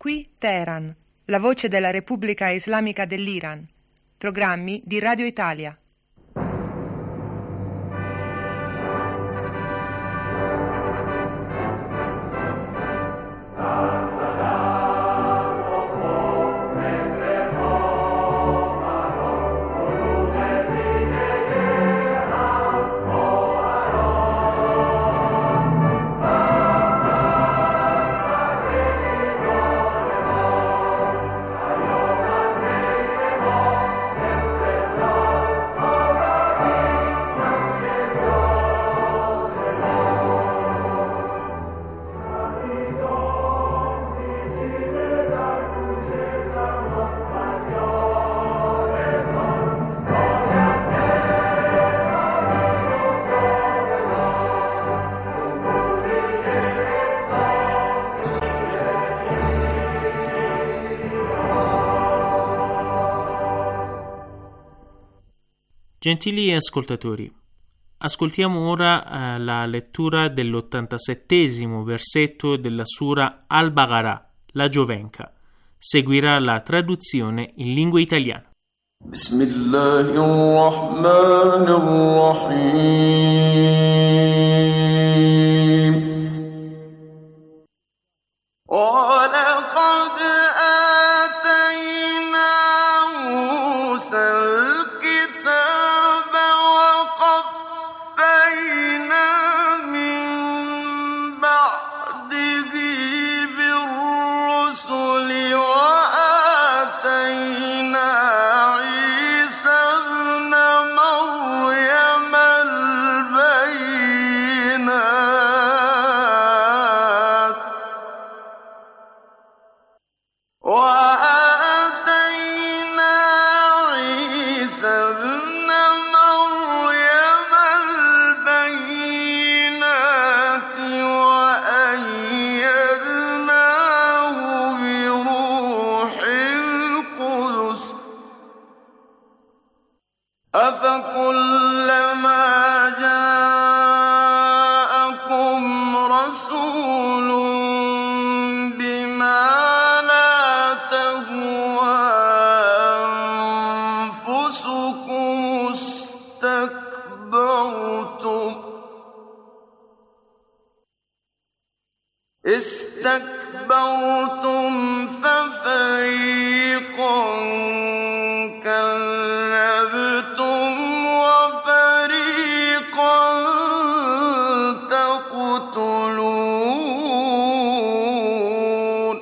Qui Teheran, la voce della Repubblica Islamica dell'Iran. Programmi di Radio Italia. Gentili ascoltatori, ascoltiamo ora la lettura dell'87° versetto della Sura Al-Baqarah, la Giovenca. Seguirà la traduzione in lingua italiana. استكبرتم ففريقا كذبتم وفريقا تقتلون.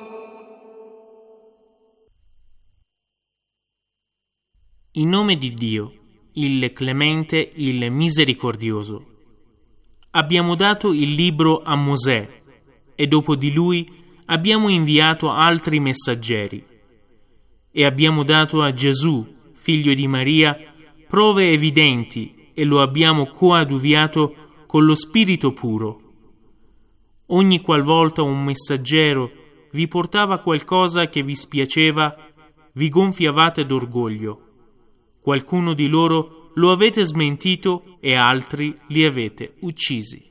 In nome di Dio, il Clemente, il Misericordioso. Abbiamo dato il libro a Mosè e dopo di lui abbiamo inviato altri messaggeri e abbiamo dato a Gesù, figlio di Maria, prove evidenti e lo abbiamo coadiuviato con lo Spirito puro. Ogni qualvolta un messaggero vi portava qualcosa che vi spiaceva, vi gonfiavate d'orgoglio. Qualcuno di loro lo avete smentito e altri li avete uccisi.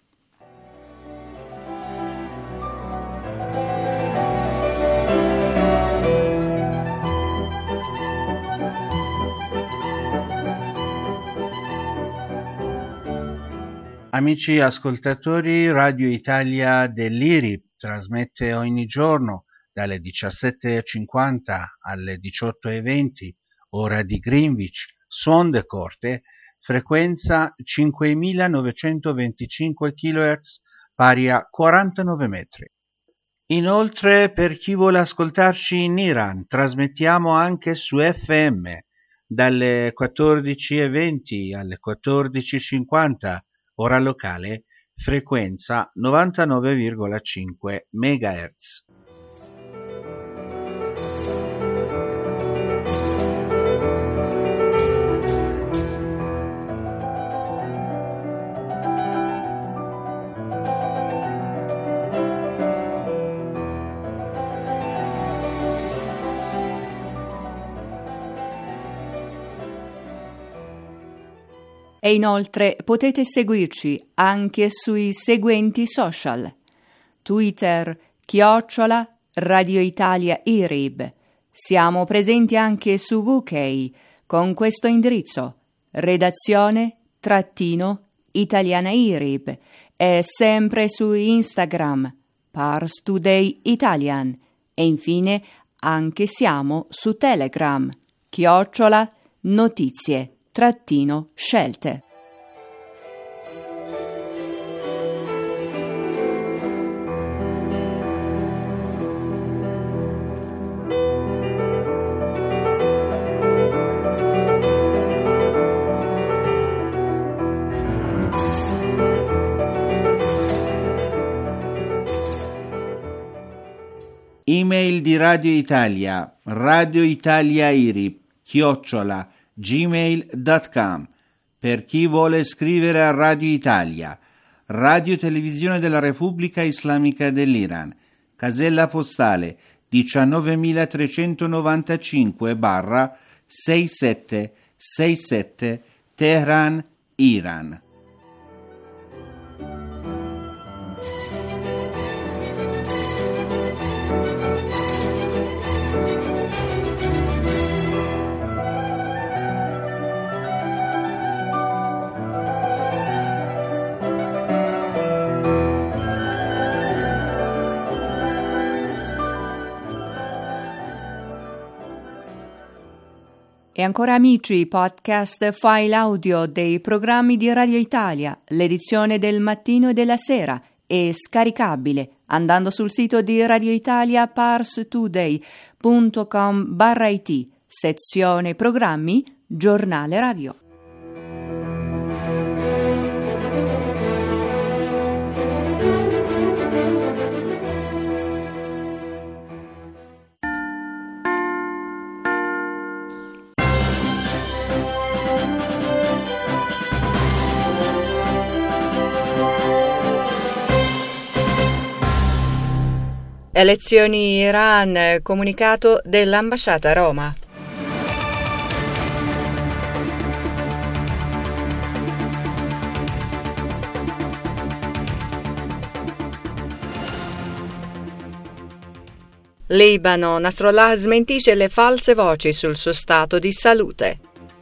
Amici ascoltatori, Radio Italia dell'IRI trasmette ogni giorno dalle 17:50 alle 18:20, ora di Greenwich, su onde corte, frequenza 5925 kHz, pari a 49 metri. Inoltre, per chi vuole ascoltarci in Iran, trasmettiamo anche su FM dalle 14:20 alle 14:50, ora locale, frequenza 99,5 MHz. E inoltre potete seguirci anche sui seguenti social: Twitter Radio Italia IRIB. Siamo presenti anche su VK con questo indirizzo: redazione-italiana IRIB, e sempre su Instagram Pars Today Italian, e infine anche siamo su Telegram @notizie-scelte. Email di Radio Italia, radioitaliairib@gmail.com, per chi vuole scrivere a Radio Italia, Radio Televisione della Repubblica Islamica dell'Iran, casella postale 19395/6767 Teheran, Iran. E ancora amici, podcast file audio dei programmi di Radio Italia, l'edizione del mattino e della sera, è scaricabile andando sul sito di Radio Italia parstoday.com/it, sezione programmi, giornale radio. Elezioni Iran, comunicato dell'ambasciata a Roma. Libano, Nasrallah smentisce le false voci sul suo stato di salute.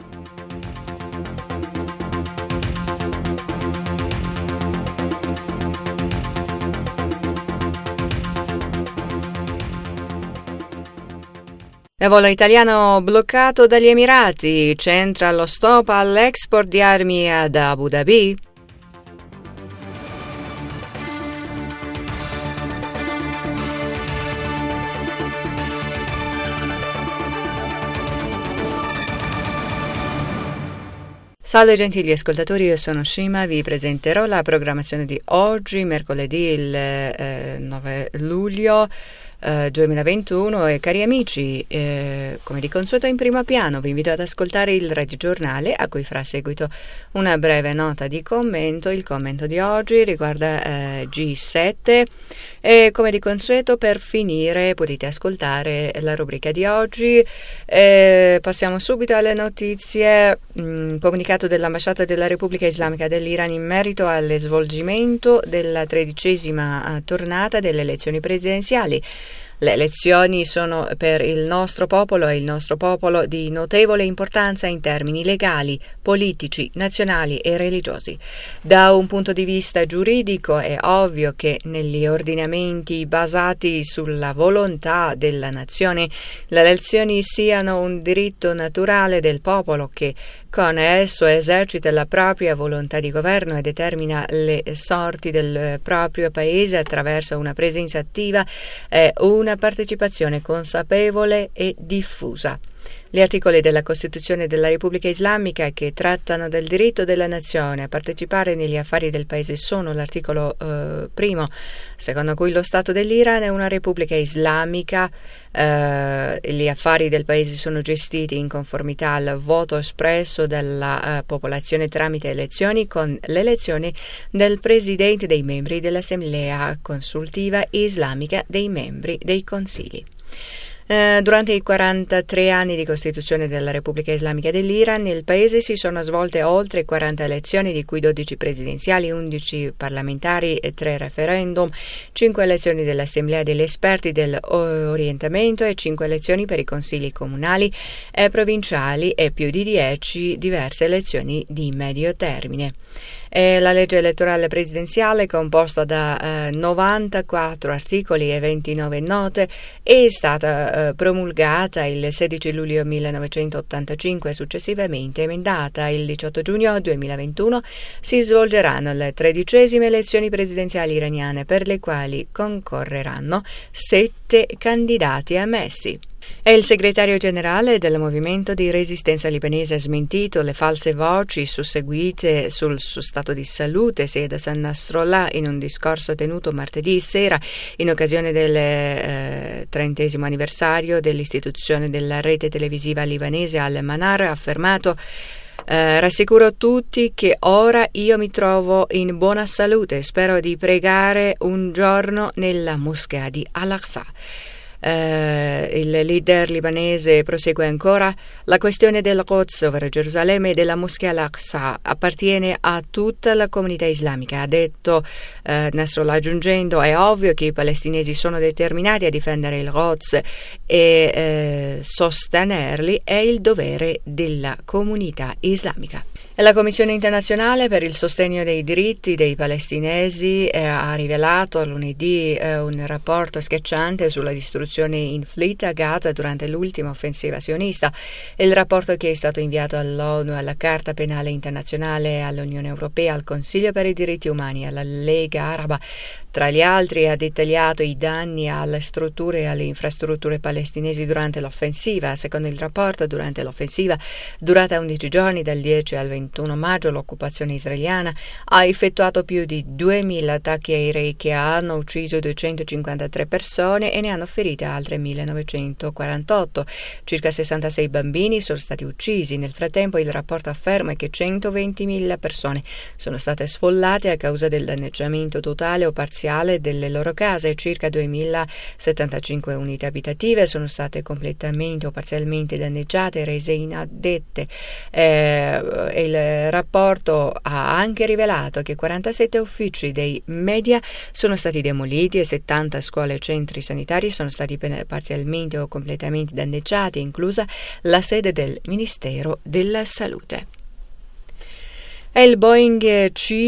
Il volo italiano bloccato dagli Emirati, centra lo stop all'export di armi ad Abu Dhabi. Salve gentili ascoltatori, io sono Shima, vi presenterò la programmazione di oggi, mercoledì il 9 luglio 2021 e cari amici, come di consueto in primo piano vi invito ad ascoltare il radiogiornale a cui farà seguito una breve nota di commento. Il commento di oggi riguarda G7 e come di consueto per finire potete ascoltare la rubrica di oggi. Passiamo subito alle notizie. Comunicato dell'ambasciata della Repubblica Islamica dell'Iran in merito allo svolgimento della 13ª tornata delle elezioni presidenziali. Le elezioni sono per il nostro popolo e il nostro popolo di notevole importanza in termini legali, politici, nazionali e religiosi. Da un punto di vista giuridico è ovvio che negli ordinamenti basati sulla volontà della nazione le elezioni siano un diritto naturale del popolo che con esso esercita la propria volontà di governo e determina le sorti del proprio paese attraverso una presenza attiva e una partecipazione consapevole e diffusa. Gli articoli della Costituzione della Repubblica Islamica che trattano del diritto della nazione a partecipare negli affari del paese sono l'articolo 1, secondo cui lo Stato dell'Iran è una Repubblica Islamica. Gli affari del paese sono gestiti in conformità al voto espresso dalla popolazione tramite elezioni, con l'elezione del presidente, dei membri dell'Assemblea consultiva islamica, dei membri dei consigli. Durante i 43 anni di Costituzione della Repubblica Islamica dell'Iran, nel paese si sono svolte oltre 40 elezioni, di cui 12 presidenziali, 11 parlamentari e 3 referendum, 5 elezioni dell'Assemblea degli esperti dell'orientamento e 5 elezioni per i consigli comunali e provinciali e più di 10 diverse elezioni di medio termine. La legge elettorale presidenziale, composta da 94 articoli e 29 note, è stata promulgata il 16 luglio 1985 e successivamente emendata. Il 18 giugno 2021 si svolgeranno le 13esime elezioni presidenziali iraniane, per le quali concorreranno 7 candidati ammessi. E il segretario generale del movimento di resistenza libanese ha smentito le false voci susseguite sul suo stato di salute. Syed Hassan Nasrallah, in un discorso tenuto martedì sera in occasione del 30° anniversario dell'istituzione della rete televisiva libanese Al-Manar, ha affermato: rassicuro tutti che ora io mi trovo in buona salute, spero di pregare un giorno nella moschea di Al-Aqsa. Il leader libanese prosegue ancora: la questione del Quds, ovvero Gerusalemme, e della moschea Al-Aqsa appartiene a tutta la comunità islamica, ha detto Nasrallah, aggiungendo: è ovvio che i palestinesi sono determinati a difendere il Quds e sostenerli è il dovere della comunità islamica. La Commissione internazionale per il sostegno dei diritti dei palestinesi ha rivelato lunedì un rapporto schiacciante sulla distruzione inflitta a Gaza durante l'ultima offensiva sionista. Il rapporto, che è stato inviato all'ONU, alla Carta Penale Internazionale, all'Unione Europea, al Consiglio per i diritti umani, alla Lega Araba, tra gli altri, ha dettagliato i danni alle strutture e alle infrastrutture palestinesi durante l'offensiva. Secondo il rapporto, durante l'offensiva, durata 11 giorni, dal 10 al 21 maggio, l'occupazione israeliana ha effettuato più di 2.000 attacchi aerei che hanno ucciso 253 persone e ne hanno ferite altre 1.948. Circa 66 bambini sono stati uccisi. Nel frattempo, il rapporto afferma che 120.000 persone sono state sfollate a causa del danneggiamento totale o parziale delle loro case. Circa 2.075 unità abitative sono state completamente o parzialmente danneggiate e rese inaddette. Il rapporto ha anche rivelato che 47 uffici dei media sono stati demoliti e 70 scuole e centri sanitari sono stati parzialmente o completamente danneggiati, inclusa la sede del Ministero della Salute. Il Boeing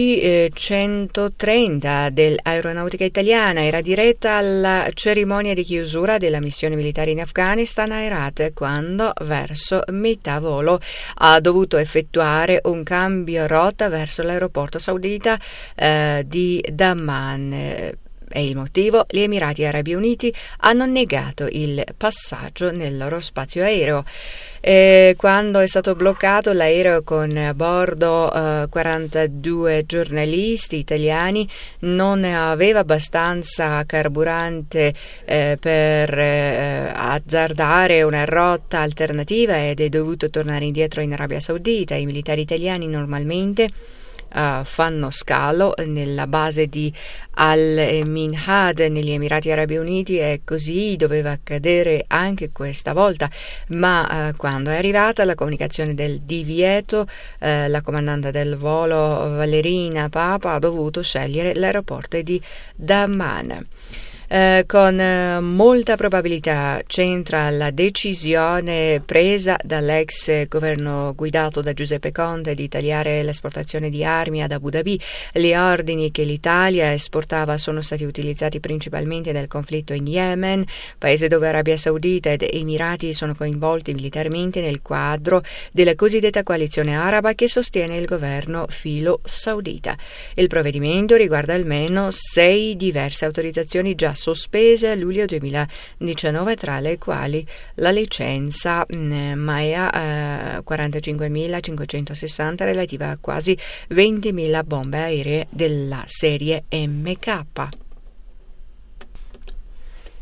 C-130 dell'Aeronautica Italiana era diretta alla cerimonia di chiusura della missione militare in Afghanistan a Herat, quando verso metà volo ha dovuto effettuare un cambio rotta verso l'aeroporto saudita di Dammam. E il motivo? Gli Emirati Arabi Uniti hanno negato il passaggio nel loro spazio aereo. Quando è stato bloccato l'aereo con a bordo 42 giornalisti italiani, non aveva abbastanza carburante per azzardare una rotta alternativa ed è dovuto tornare indietro in Arabia Saudita. I militari italiani normalmente fanno scalo nella base di Al-Minhad negli Emirati Arabi Uniti, e così doveva accadere anche questa volta, ma quando è arrivata la comunicazione del divieto, la comandante del volo Valerina Papa ha dovuto scegliere l'aeroporto di Dammam. Con molta probabilità c'entra la decisione presa dall'ex governo guidato da Giuseppe Conte di tagliare l'esportazione di armi ad Abu Dhabi. Gli ordini che l'Italia esportava sono stati utilizzati principalmente nel conflitto in Yemen, paese dove Arabia Saudita ed Emirati sono coinvolti militarmente nel quadro della cosiddetta coalizione araba che sostiene il governo filo saudita. Il provvedimento riguarda almeno 6 diverse autorizzazioni già sospese a luglio 2019, tra le quali la licenza MAEA 45.560 relativa a quasi 20.000 bombe aeree della serie MK.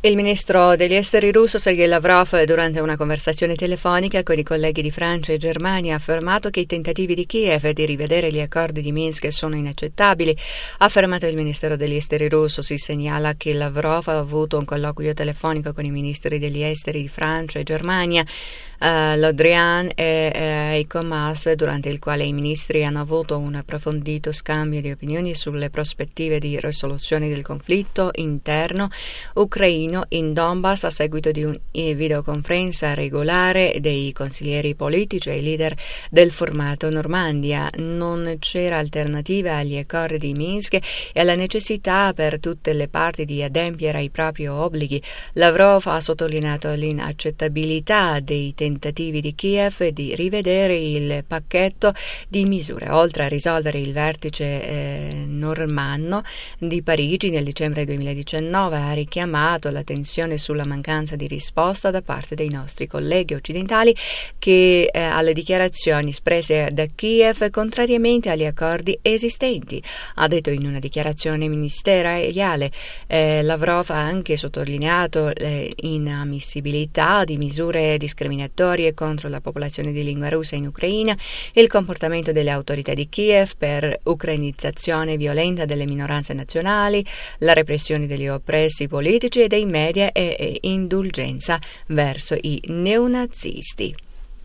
Il ministro degli esteri russo Sergei Lavrov, durante una conversazione telefonica con i colleghi di Francia e Germania, ha affermato che i tentativi di Kiev di rivedere gli accordi di Minsk sono inaccettabili. Ha affermato il ministero degli esteri russo. Si segnala che Lavrov ha avuto un colloquio telefonico con i ministri degli esteri di Francia e Germania, Le Drian e Heiko Maas, durante il quale i ministri hanno avuto un approfondito scambio di opinioni sulle prospettive di risoluzione del conflitto interno ucraino in Donbass, a seguito di una videoconferenza regolare dei consiglieri politici e leader del formato Normandia. Non c'era alternativa agli accordi di Minsk e alla necessità per tutte le parti di adempiere ai propri obblighi. Lavrov ha sottolineato l'inaccettabilità dei tentativi di Kiev di rivedere il pacchetto di misure, oltre a risolvere il vertice normanno di Parigi nel dicembre 2019. Ha richiamato la tensione sulla mancanza di risposta da parte dei nostri colleghi occidentali che alle dichiarazioni espresse da Kiev contrariamente agli accordi esistenti. Ha detto in una dichiarazione ministeriale. Lavrov ha anche sottolineato l'inammissibilità di misure discriminatorie contro la popolazione di lingua russa in Ucraina, il comportamento delle autorità di Kiev per ucrainizzazione violenta delle minoranze nazionali, la repressione degli oppressi politici e dei media e indulgenza verso i neonazisti.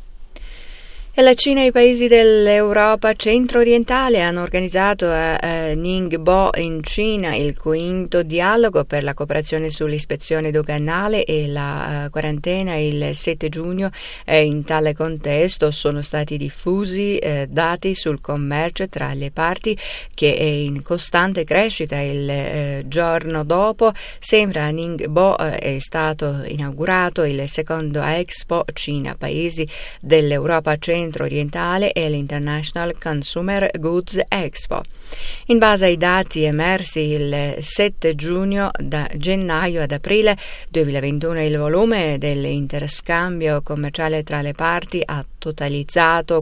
E la Cina e i paesi dell'Europa centro-orientale hanno organizzato a Ningbo in Cina il quinto dialogo per la cooperazione sull'ispezione doganale e la quarantena il 7 giugno. In tale contesto sono stati diffusi dati sul commercio tra le parti, che è in costante crescita. Il giorno dopo, sempre a Ningbo, è stato inaugurato il secondo Expo Cina Paesi dell'Europa centro-orientale e l'International Consumer Goods Expo. In base ai dati emersi il 7 giugno, da gennaio ad aprile 2021, il volume dell'interscambio commerciale tra le parti ha totalizzato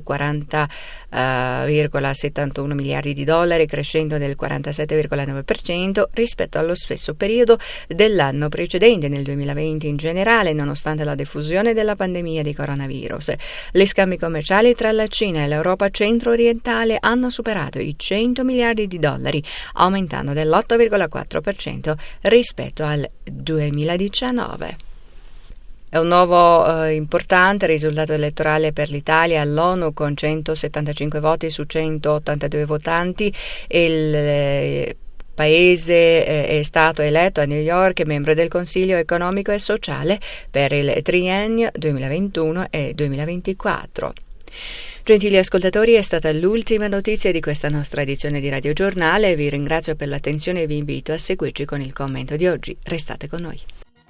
40,71 miliardi di dollari, crescendo del 47,9% rispetto allo stesso periodo dell'anno precedente. Nel 2020 in generale, nonostante la diffusione della pandemia di coronavirus, gli scambi commerciali tra la Cina e l'Europa centro-orientale hanno superato i 100 miliardi di dollari, aumentando dell'8,4% rispetto al 2019. È un nuovo importante risultato elettorale per l'Italia all'ONU, con 175 voti su 182 votanti. Il Paese è stato eletto a New York membro del Consiglio economico e sociale per il triennio 2021 e 2024. Gentili ascoltatori, è stata l'ultima notizia di questa nostra edizione di Radio Giornale. Vi ringrazio per l'attenzione e vi invito a seguirci con il commento di oggi. Restate con noi.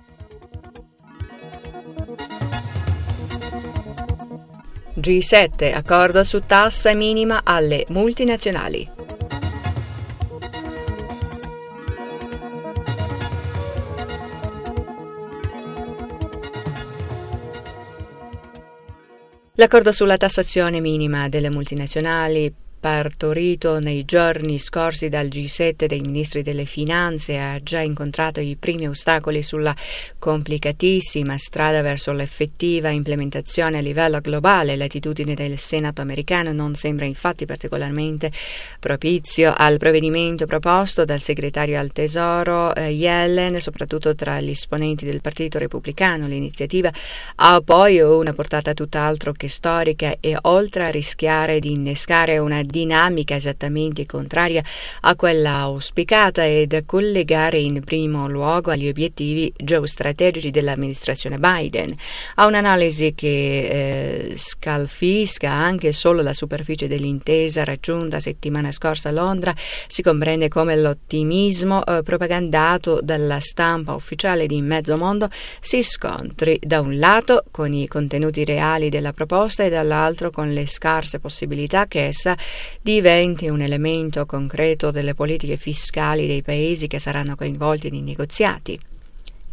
G7, accordo su tassa minima alle multinazionali. L'accordo sulla tassazione minima delle multinazionali, partorito nei giorni scorsi dal G7 dei ministri delle finanze, ha già incontrato i primi ostacoli sulla complicatissima strada verso l'effettiva implementazione a livello globale. L'attitudine del Senato americano non sembra infatti particolarmente propizio al provvedimento proposto dal segretario al Tesoro Yellen, soprattutto tra gli esponenti del Partito Repubblicano. L'iniziativa ha poi una portata tutt'altro che storica e, oltre a rischiare di innescare una dinamica esattamente contraria a quella auspicata, e da collegare in primo luogo agli obiettivi geostrategici dell'amministrazione Biden. A un'analisi che scalfisca anche solo la superficie dell'intesa raggiunta settimana scorsa a Londra, si comprende come l'ottimismo propagandato dalla stampa ufficiale di mezzo mondo si scontri da un lato con i contenuti reali della proposta e dall'altro con le scarse possibilità che essa diventi un elemento concreto delle politiche fiscali dei paesi che saranno coinvolti nei negoziati.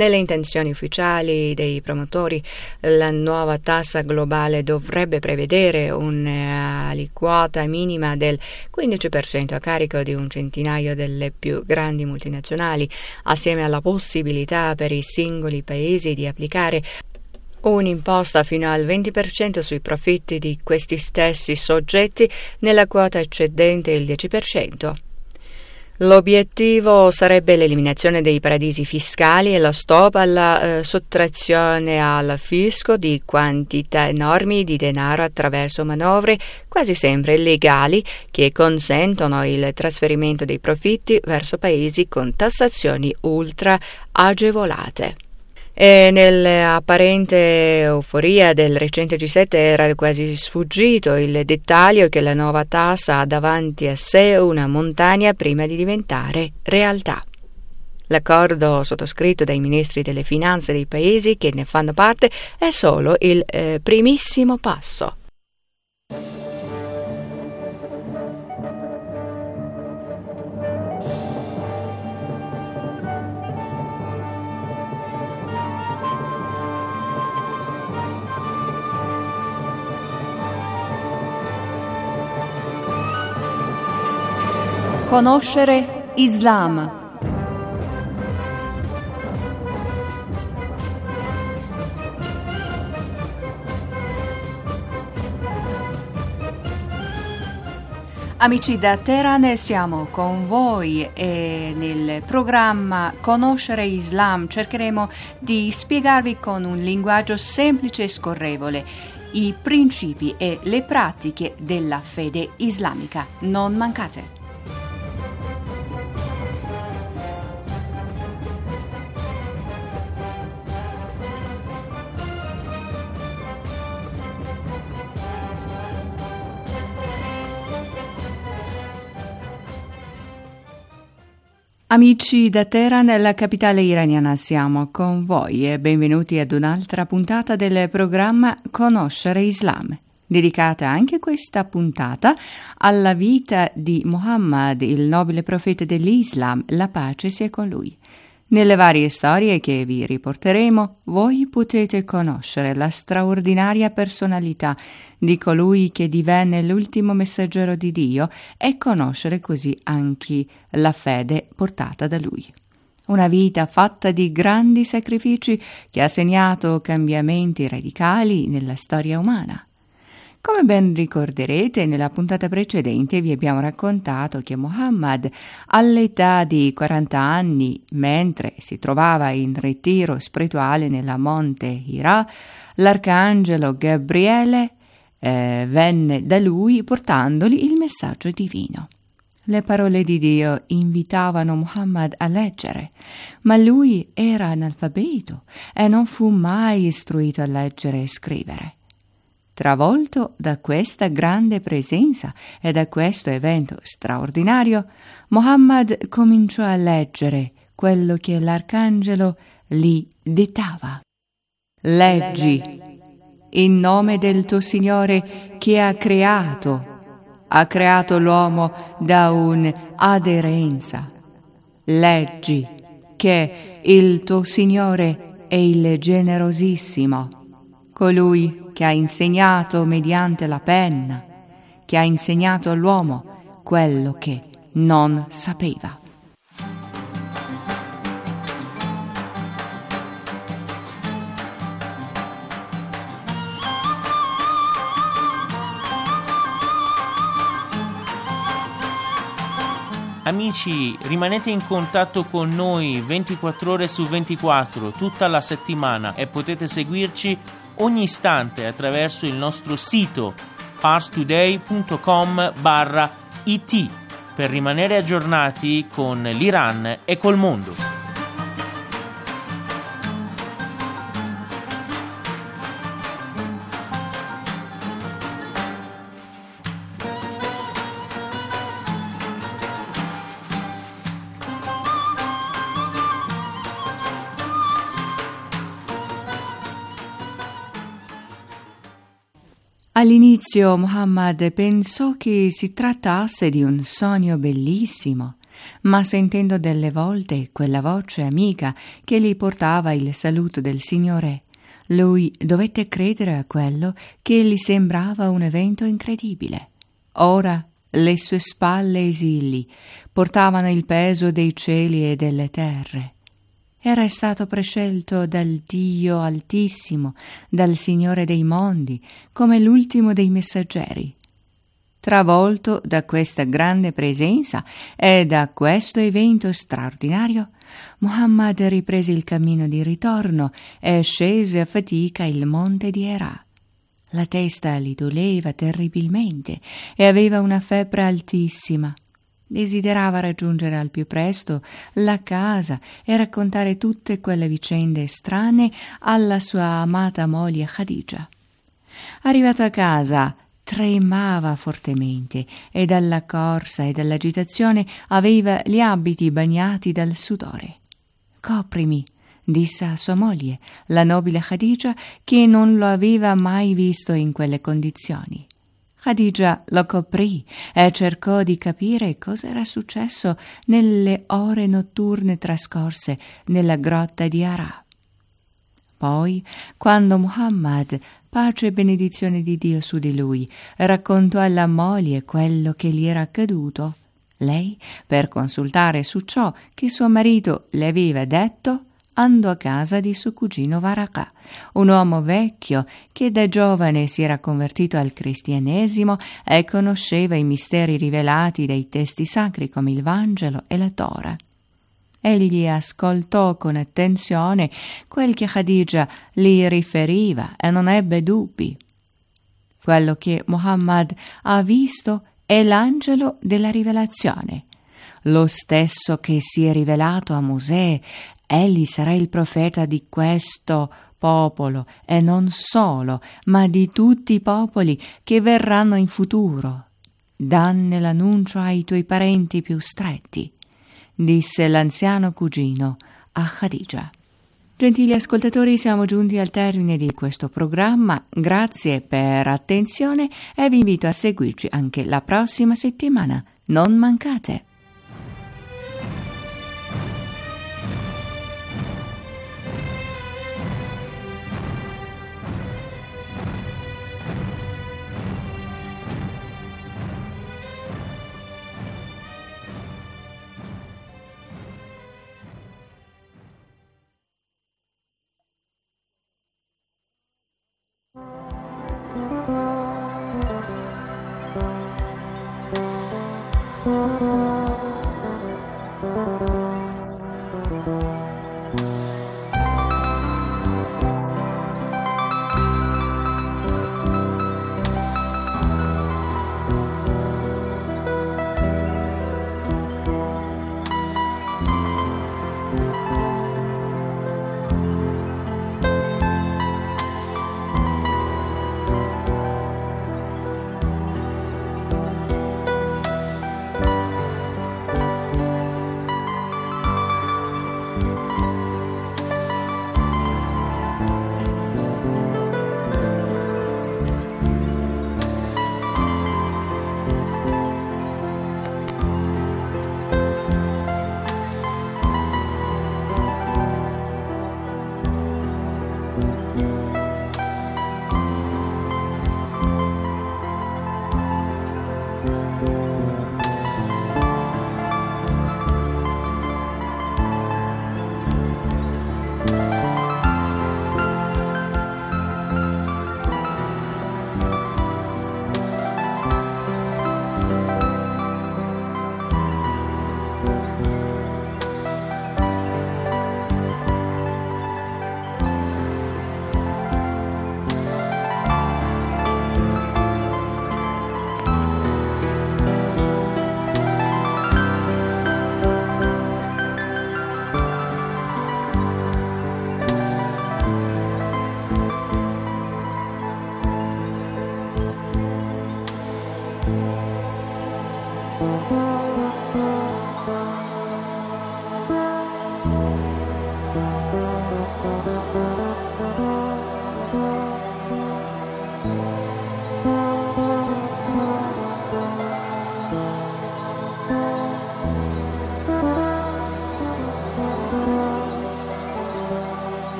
Nelle intenzioni ufficiali dei promotori, la nuova tassa globale dovrebbe prevedere un'aliquota minima del 15% a carico di un centinaio delle più grandi multinazionali, assieme alla possibilità per i singoli paesi di applicare un'imposta fino al 20% sui profitti di questi stessi soggetti nella quota eccedente il 10%. L'obiettivo sarebbe l'eliminazione dei paradisi fiscali e lo stop alla sottrazione al fisco di quantità enormi di denaro attraverso manovre quasi sempre illegali che consentono il trasferimento dei profitti verso paesi con tassazioni ultra agevolate. E nell'apparente euforia del recente G7 era quasi sfuggito il dettaglio che la nuova tassa ha davanti a sé una montagna prima di diventare realtà. L'accordo sottoscritto dai ministri delle finanze dei paesi che ne fanno parte è solo il primissimo passo. Conoscere Islam. Amici da Teheran, siamo con voi e nel programma Conoscere Islam cercheremo di spiegarvi con un linguaggio semplice e scorrevole i principi e le pratiche della fede islamica. Non mancate! Amici da Teheran, la capitale iraniana, siamo con voi e benvenuti ad un'altra puntata del programma Conoscere Islam, dedicata anche questa puntata alla vita di Muhammad, il nobile profeta dell'Islam, la pace sia con lui. Nelle varie storie che vi riporteremo, voi potete conoscere la straordinaria personalità di colui che divenne l'ultimo messaggero di Dio e conoscere così anche la fede portata da lui. Una vita fatta di grandi sacrifici che ha segnato cambiamenti radicali nella storia umana. Come ben ricorderete, nella puntata precedente vi abbiamo raccontato che Muhammad, all'età di 40 anni, mentre si trovava in ritiro spirituale nella monte Hira, l'arcangelo Gabriele venne da lui portandogli il messaggio divino. Le parole di Dio invitavano Muhammad a leggere, ma lui era analfabeto e non fu mai istruito a leggere e scrivere. Travolto da questa grande presenza e da questo evento straordinario, Muhammad cominciò a leggere quello che l'arcangelo gli dettava. Leggi, in nome del tuo Signore che ha creato l'uomo da un'aderenza. Leggi che il tuo Signore è il generosissimo, colui che ha insegnato mediante la penna, che ha insegnato all'uomo quello che non sapeva. Amici, rimanete in contatto con noi 24 ore su 24 tutta la settimana e potete seguirci ogni istante attraverso il nostro sito parstoday.com/it per rimanere aggiornati con l'Iran e col mondo. All'inizio Muhammad pensò che si trattasse di un sogno bellissimo, ma sentendo delle volte quella voce amica che gli portava il saluto del Signore, lui dovette credere a quello che gli sembrava un evento incredibile. Ora le sue spalle esili portavano il peso dei cieli e delle terre. Era stato prescelto dal Dio Altissimo, dal Signore dei mondi, come l'ultimo dei messaggeri. Travolto da questa grande presenza e da questo evento straordinario, Muhammad riprese il cammino di ritorno e scese a fatica il monte di Hira. La testa gli doleva terribilmente e aveva una febbre altissima. Desiderava raggiungere al più presto la casa e raccontare tutte quelle vicende strane alla sua amata moglie Khadija. Arrivato a casa, tremava fortemente e dalla corsa e dall'agitazione aveva gli abiti bagnati dal sudore. «Coprimi», disse a sua moglie, la nobile Khadija, che non lo aveva mai visto in quelle condizioni. Khadija lo coprì e cercò di capire cosa era successo nelle ore notturne trascorse nella grotta di Hira. Poi, quando Muhammad, pace e benedizione di Dio su di lui, raccontò alla moglie quello che gli era accaduto, lei, per consultare su ciò che suo marito le aveva detto, andò a casa di suo cugino Varaka, un uomo vecchio che da giovane si era convertito al cristianesimo e conosceva i misteri rivelati dai testi sacri come il Vangelo e la Tora. Egli ascoltò con attenzione quel che Khadija gli riferiva e non ebbe dubbi. Quello che Muhammad ha visto è l'angelo della rivelazione, lo stesso che si è rivelato a Mosè. Egli sarà il profeta di questo popolo e non solo, ma di tutti i popoli che verranno in futuro. Danne l'annuncio ai tuoi parenti più stretti, disse l'anziano cugino a Khadija. Gentili ascoltatori, siamo giunti al termine di questo programma. Grazie per attenzione e vi invito a seguirci anche la prossima settimana. Non mancate!